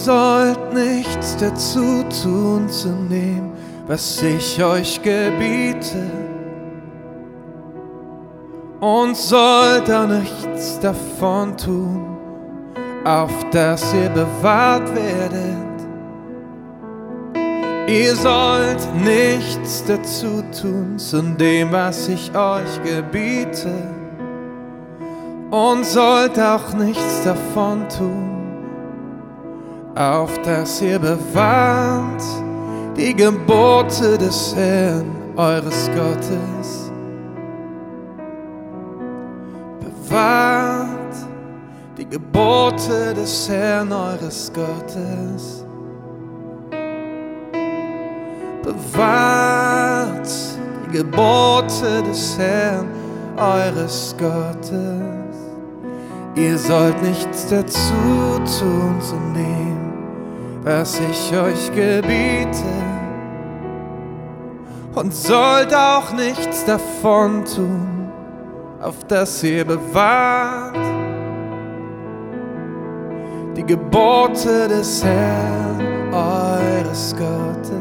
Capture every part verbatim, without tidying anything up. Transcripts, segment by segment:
sollt nichts dazu tun zu nehmen, was ich euch gebiete, und sollt auch nichts davon tun, auf dass ihr bewahrt werdet. Ihr sollt nichts dazu tun zu dem, was ich euch gebiete, und sollt auch nichts davon tun, auf dass ihr bewahrt die Gebote des Herrn, eures Gottes. Bewahrt die Gebote des Herrn, eures Gottes. Bewahrt die Gebote des Herrn, eures Gottes. Ihr sollt nichts dazu tun zu nehmen, was ich euch gebiete, und sollt auch nichts davon tun, auf dass ihr bewahrt die Gebote des Herrn, eures Gottes.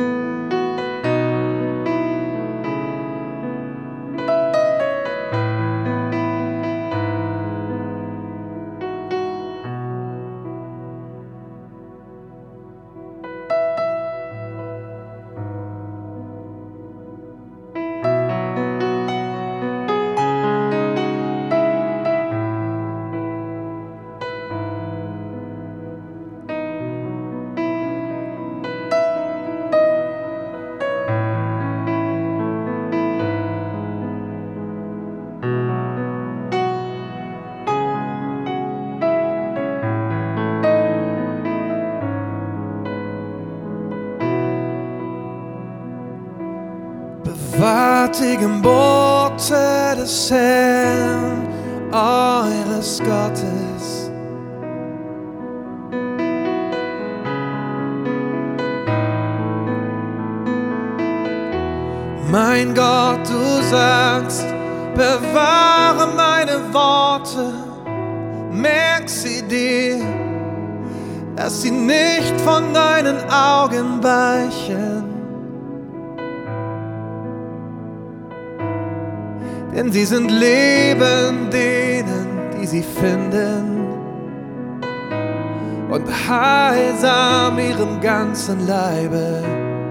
Bewahrt die Gebote des Herrn, eures Gottes. Mein Gott, du sagst, bewahre meine Worte, merk sie dir, dass sie nicht von deinen Augen weichen. Denn sie sind Leben denen, die sie finden, und heilsam ihrem ganzen Leibe.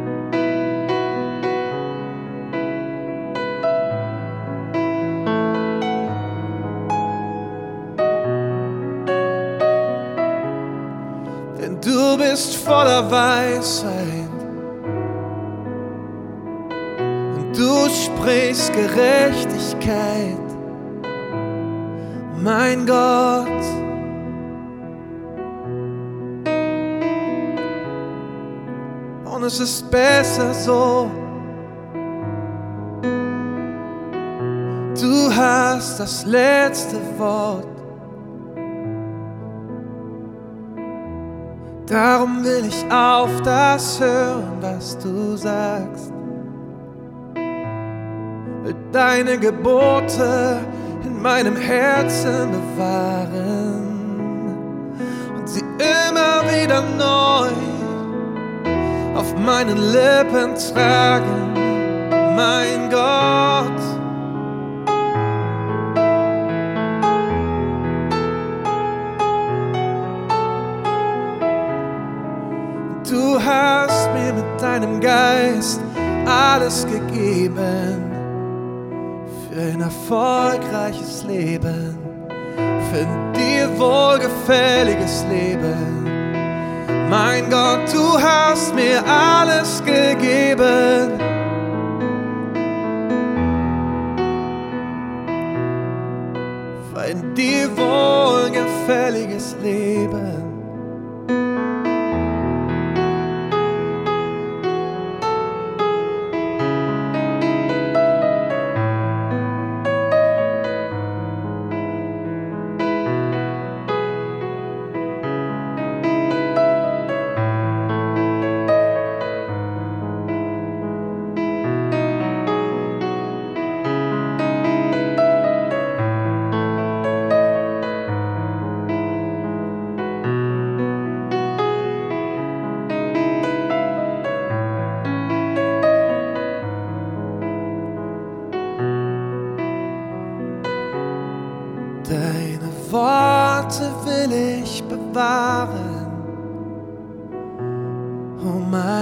Denn du bist voller Weisheit, du sprichst Gerechtigkeit, mein Gott. Und es ist besser so. Du hast das letzte Wort. Darum will ich auf das hören, was du sagst. Deine Gebote in meinem Herzen bewahren und sie immer wieder neu auf meinen Lippen tragen, mein Gott. Du hast mir mit deinem Geist alles gegeben für ein erfolgreiches Leben, für ein dir wohlgefälliges Leben. Mein Gott, du hast mir alles gegeben. Für ein dir wohlgefälliges Leben.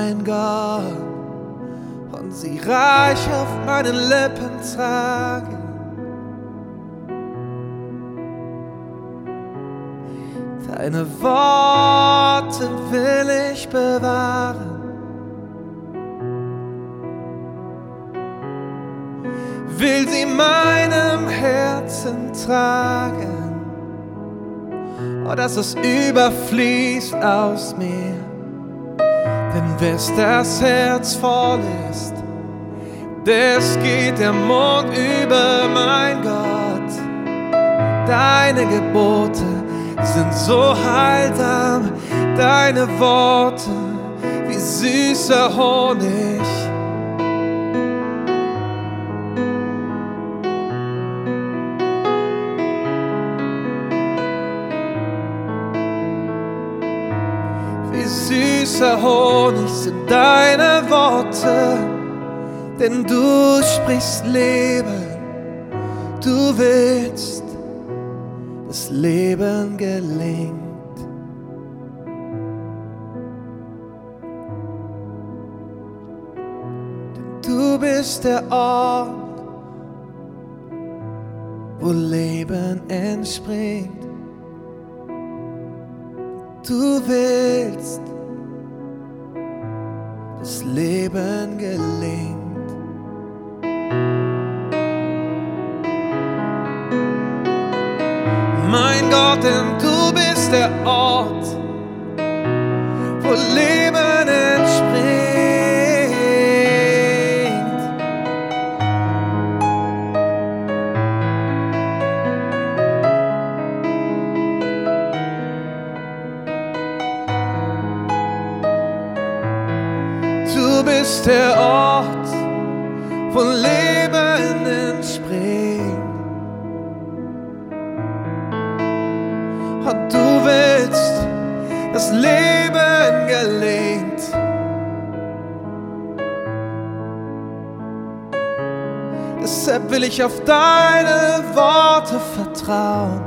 mein Gott, und sie reich auf meinen Lippen tragen. Deine Worte will ich bewahren, will sie meinem Herzen tragen, oh, dass es überfließt aus mir. Denn wes das Herz voll ist, des geht der Mund über. Mein Gott, deine Gebote sind so heilsam, deine Worte wie süßer Honig. Wie süßer Honig sind deine Worte, denn du sprichst Leben, du willst, das Leben gelingt. Denn du bist der Ort, wo Leben entspringt. Du willst, das Leben gelingt. Mein Gott, denn du bist der Ort, wo Leben entspringt. Du bist der Ort, wo Leben entspringt. Und du willst, das Leben gelingt. Deshalb will ich auf deine Worte vertrauen,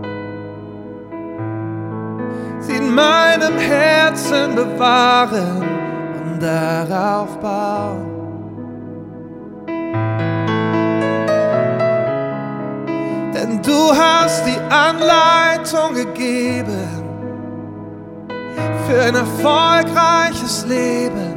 sie in meinem Herzen bewahren und darauf bauen. Denn du hast die Anleitung gegeben für ein erfolgreiches Leben.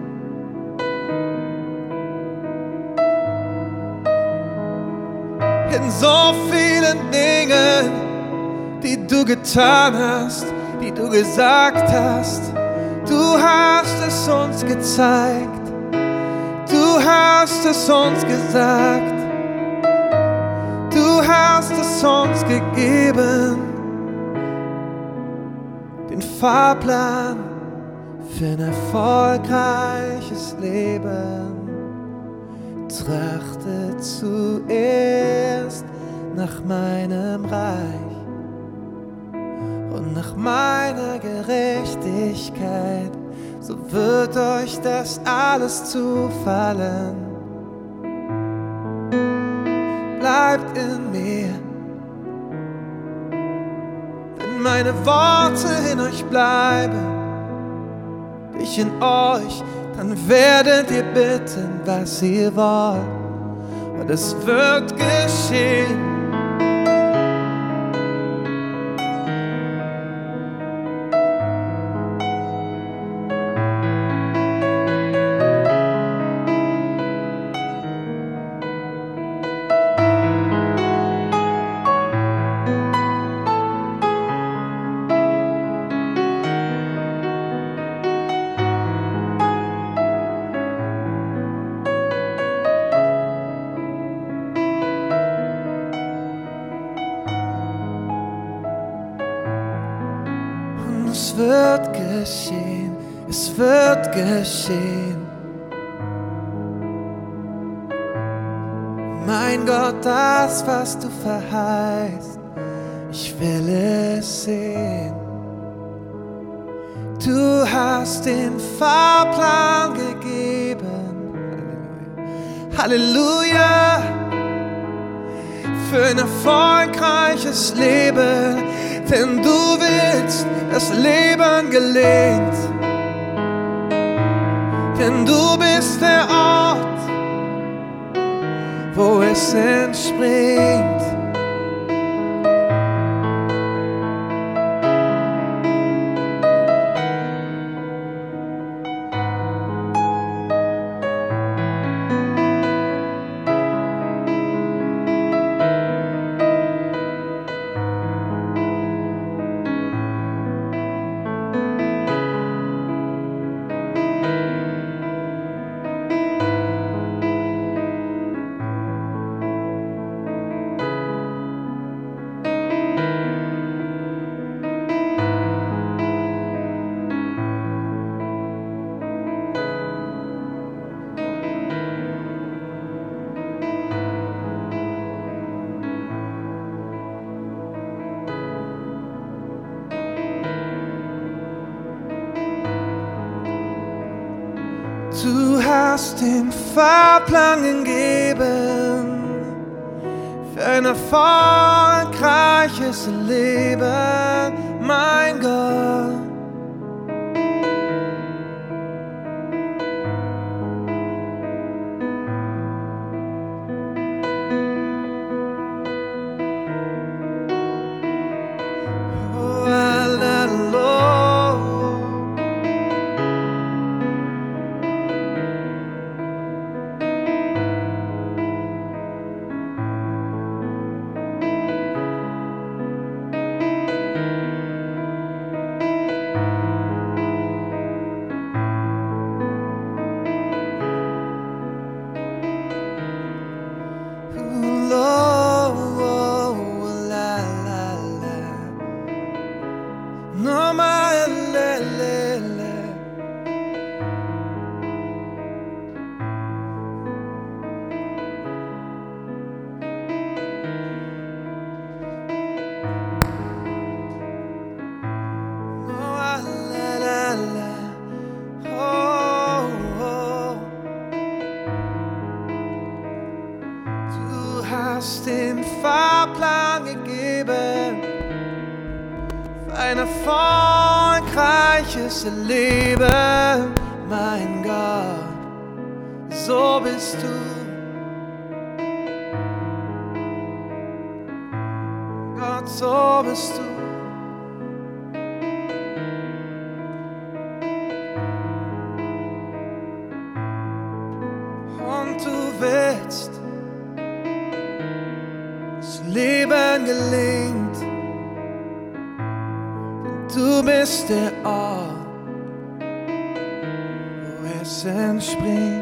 In so vielen Dingen, die du getan hast, die du gesagt hast, du hast es uns gezeigt, du hast es uns gesagt. Du hast es uns gegeben, den Fahrplan für ein erfolgreiches Leben. Trachte zuerst nach meinem Reich und nach meiner Gerechtigkeit, so wird euch das alles zufallen. Bleibt in mir, wenn meine Worte in euch bleiben, ich in euch, dann werdet ihr bitten, was ihr wollt, und es wird geschehen. Es wird geschehen, es wird geschehen. Mein Gott, das, was du verheißt, ich will es sehen. Du hast den Fahrplan gegeben, Halleluja, für ein erfolgreiches Leben, denn du willst, das Leben gelingt. denn du bist der Ort, wo es entspringt. Du hast den Fahrplan gegeben für ein erfolgreiches Leben, mein Gott. Oh, Halleluja. No, my le, le, le. No, la, la, la. Oh, oh. Du hast den Fahrplan gegeben, ein erfolgreiches Leben, mein Gott, so bist du. Gott, so bist du. Und du willst, das Leben gelingt. Du bist der Ort, wo es entspringt.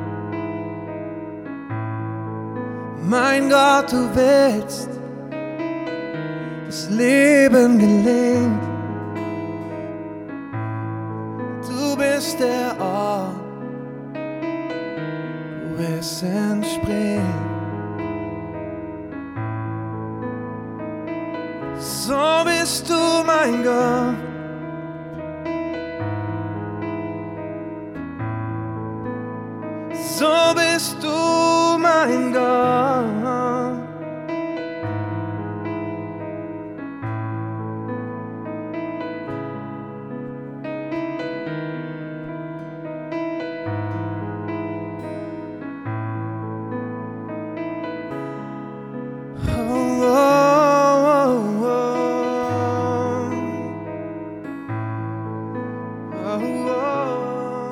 Mein Gott, du willst, das Leben gelingt. Du bist der Ort, wo es entspringt. So bist du, mein Gott. So bist du, mein Gott.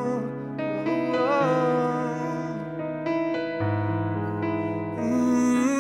Mm.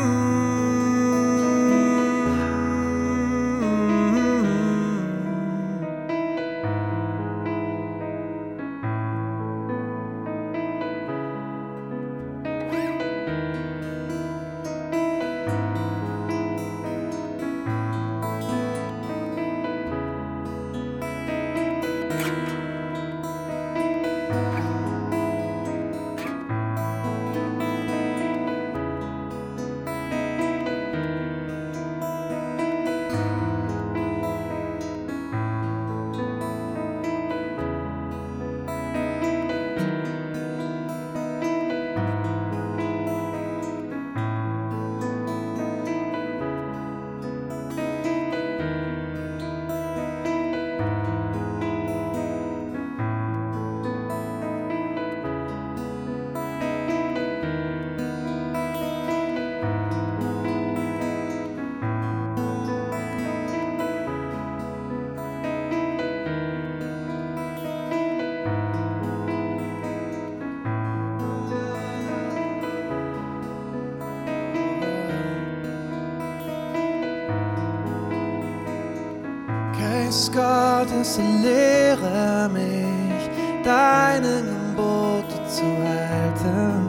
Geist Gottes, lehre mich, deine Gebote zu halten.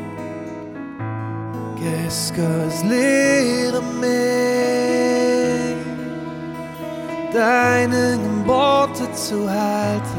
Geist Gottes, lehre mich, deine Gebote zu halten.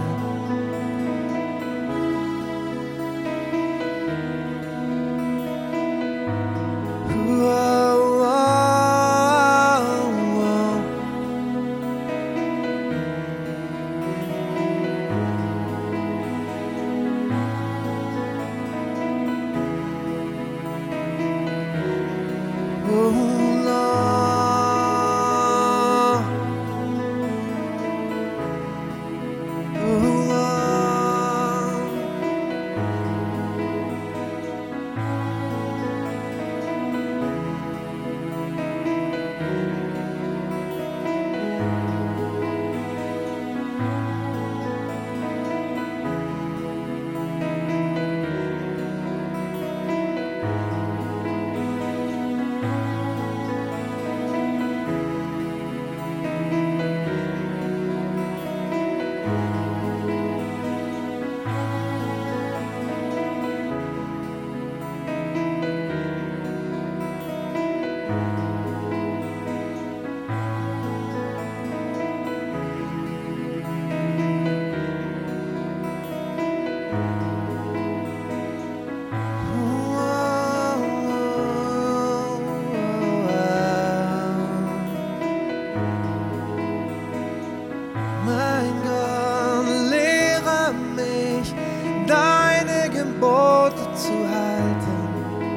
Deine Gebote zu halten.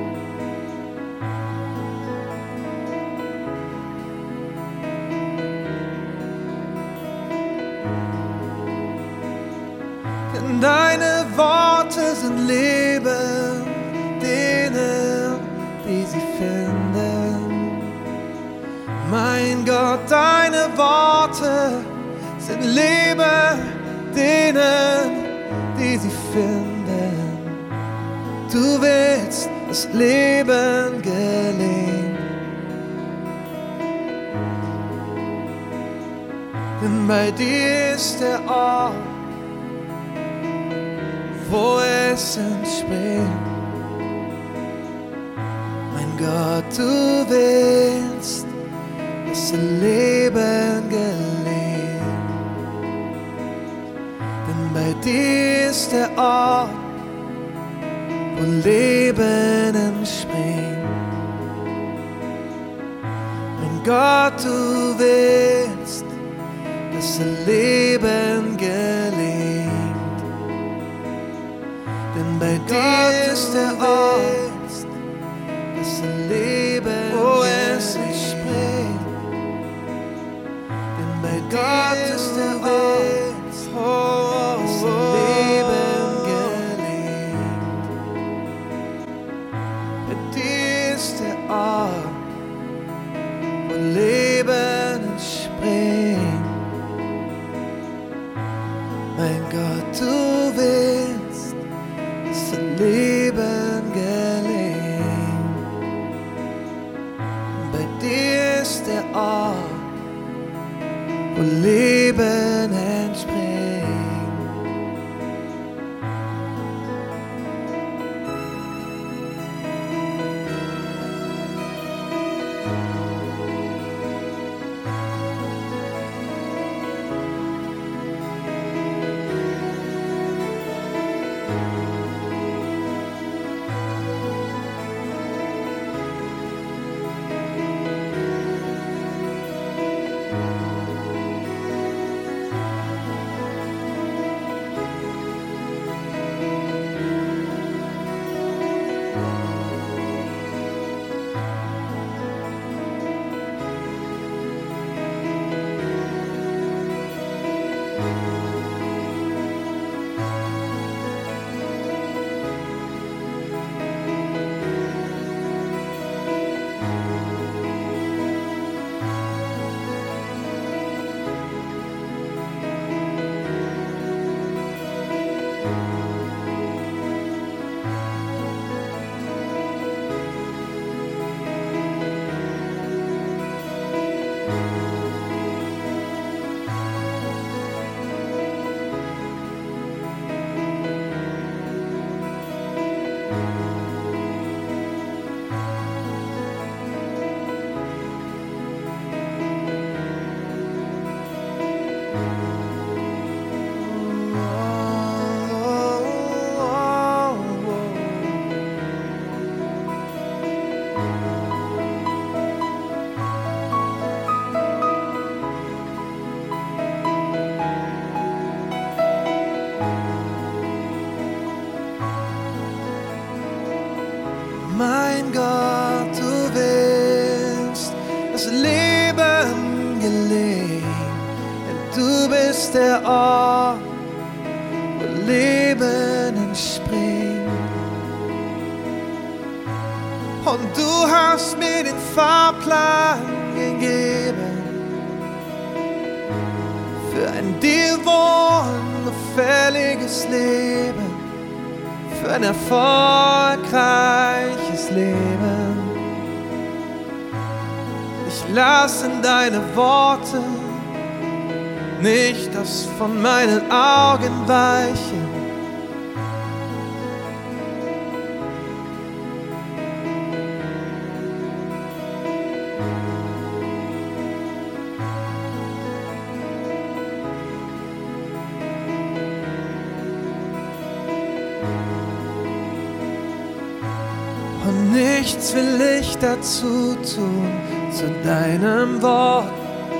Denn deine Worte sind Leben, denen, die sie finden. Mein Gott, deine Worte sind Leben, denen, die sie finden. Du willst das Leben gelingt. Denn bei dir ist der Ort, wo es entspringt. Mein Gott, du willst das Leben gelingt. Denn bei dir ist der Ort, wo Leben entspringt. Mein Gott, du willst, dass Leben gelingt. Denn bei dir ist der Ort, das Leben, wo es entspringt. Denn bei dir ist der Ort, oh, das Leben gelingt. Bei dir ist der Ort, wo Leben entspringt. Mein Gott, du willst, dass Leben gelingt. Bei dir ist der Ort, wo Leben entspringt. Mein Gott, du willst das Leben gelingen, denn du bist der Ort, wo Leben entspringt. Und du hast mir den Fahrplan gegeben für ein dir wohlgefälliges Leben, für ein erfolgreiches Leben. Ich lasse in deine Worte nicht das von meinen Augen weichen. Und nichts will ich dazu tun zu deinem Wort.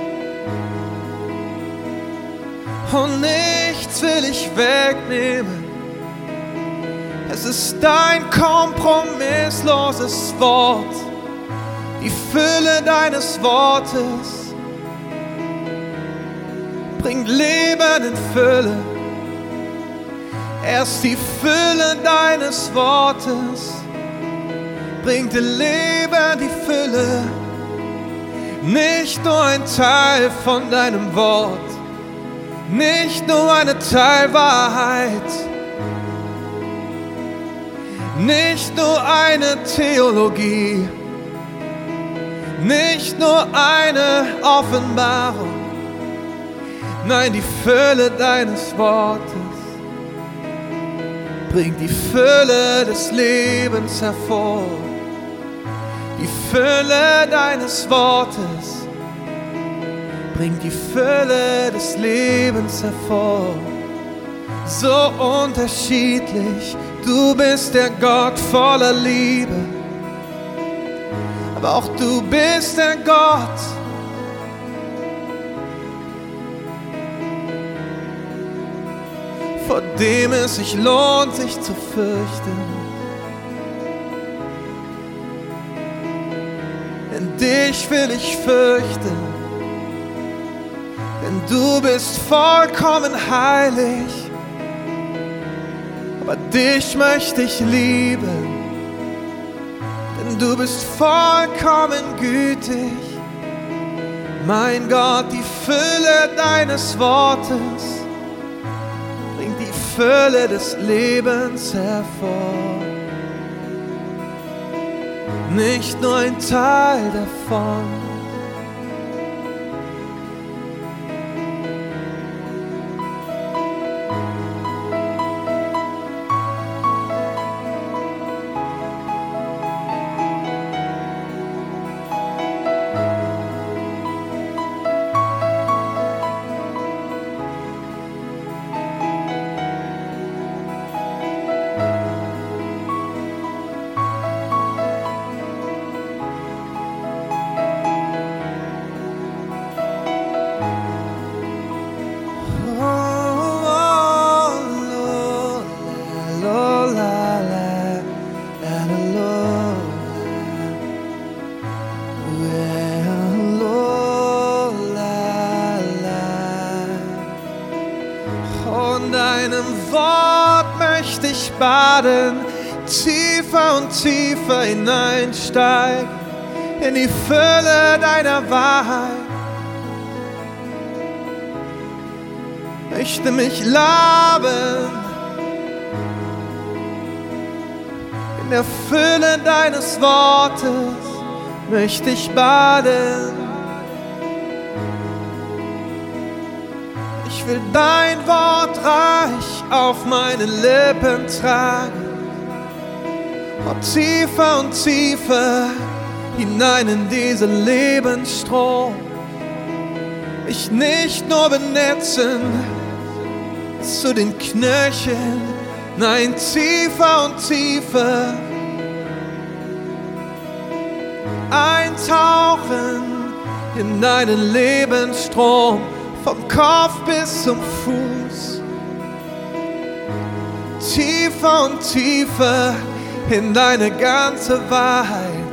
Und nichts will ich wegnehmen. Es ist dein kompromissloses Wort, die Fülle deines Wortes bringt Leben in Fülle. Erst die Fülle deines Wortes bringt dir Leben, die Fülle. Nicht nur ein Teil von deinem Wort, nicht nur eine Teilwahrheit, nicht nur eine Theologie, nicht nur eine Offenbarung, nein, die Fülle deines Wortes bringt die Fülle des Lebens hervor. Die Fülle deines Wortes bringt die Fülle des Lebens hervor. So unterschiedlich, du bist der Gott voller Liebe, aber auch du bist der Gott, vor dem es sich lohnt, sich zu fürchten. Denn dich will ich fürchten, denn du bist vollkommen heilig, aber dich möchte ich lieben, denn du bist vollkommen gütig. Mein Gott, die Fülle deines Wortes bringt die Fülle des Lebens hervor. Nicht nur ein Teil davon. Von deinem Wort möchte ich baden, tiefer und tiefer hineinsteigen in die Fülle deiner Wahrheit. Möchte mich laben in der Fülle deines Wortes, möchte ich baden. Ich will dein Wort reich auf meine Lippen tragen und tiefer und tiefer hinein in diesen Lebensstrom. Mich nicht nur benetzen zu den Knöcheln, nein, tiefer und tiefer eintauchen in deinen Lebensstrom. Vom Kopf bis zum Fuß, tiefer und tiefer in deine ganze Wahrheit.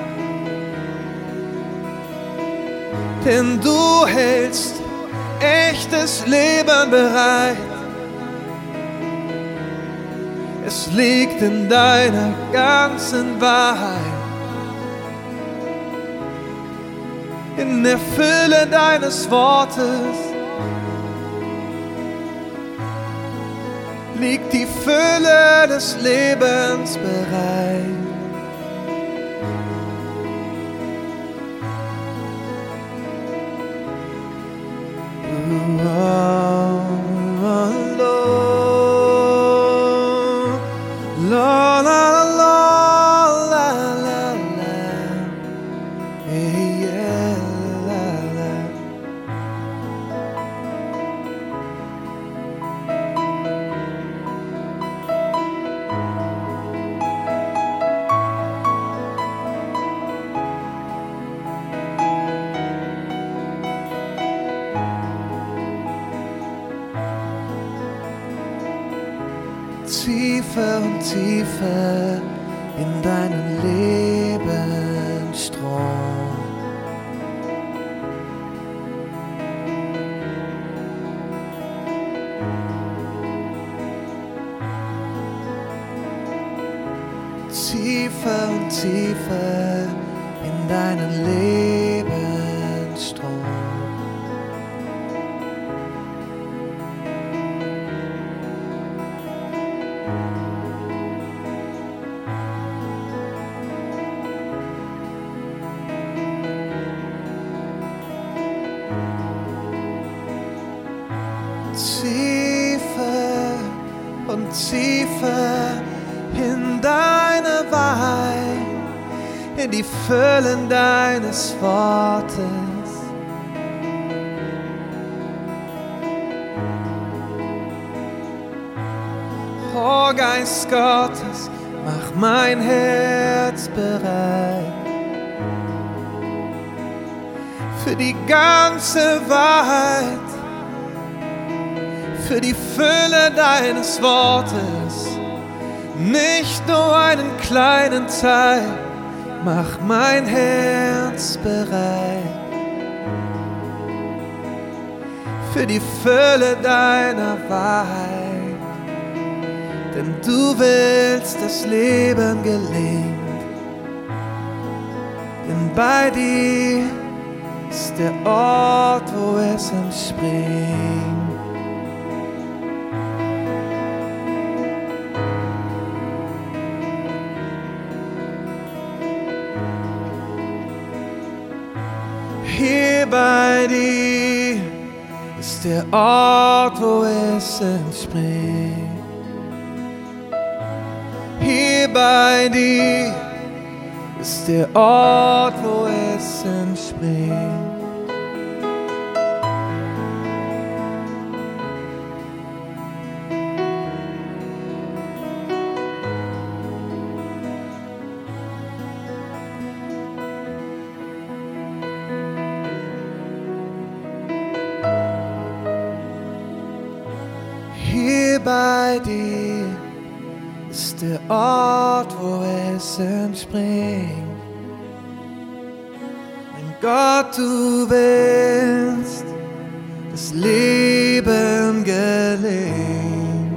Denn du hältst echtes Leben bereit. Es liegt in deiner ganzen Wahrheit. In der Fülle deines Wortes liegt die Fülle des Lebens bereit. Oh, oh, Lord. La, la, la, la, la, la, la. Hey, yeah, la, la. Tiefer und tiefer in deinen Lebensstrom. Tiefer und tiefer in deinen Lebensstrom. Tiefer und tiefer in deine Wahrheit, in die Füllen deines Wortes. O Geist Gottes, mach mein Herz bereit für die ganze Wahrheit, für die Fülle deines Wortes, nicht nur einen kleinen Teil, mach mein Herz bereit für die Fülle deiner Wahrheit, denn du willst, dass Leben gelingt, denn bei dir ist der Ort, wo es entspringt. Hier bei dir ist der Ort, wo es entspringt. Hier bei dir ist der Ort, wo es entspringt. Hier bei dir ist der Ort, wo es entspringt. Mein Gott, du willst, dass Leben gelingt.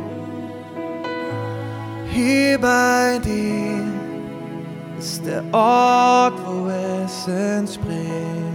Hier bei dir ist der Ort, wo es entspringt.